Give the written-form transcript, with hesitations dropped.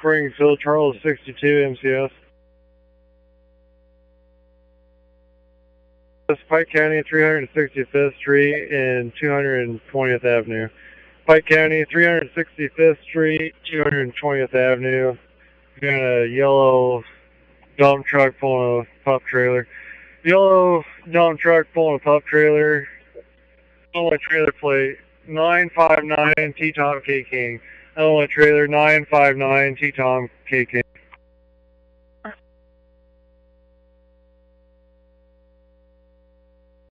Springfield, Charles 62 MCS. Pike County, 365th Street and 220th Avenue. Pike County, 365th Street, 220th Avenue. We got a yellow dump truck pulling a pup trailer. Yellow dump truck pulling a pup trailer. Only trailer plate 959 T-Tom K King. Only trailer 959 T-Tom K King.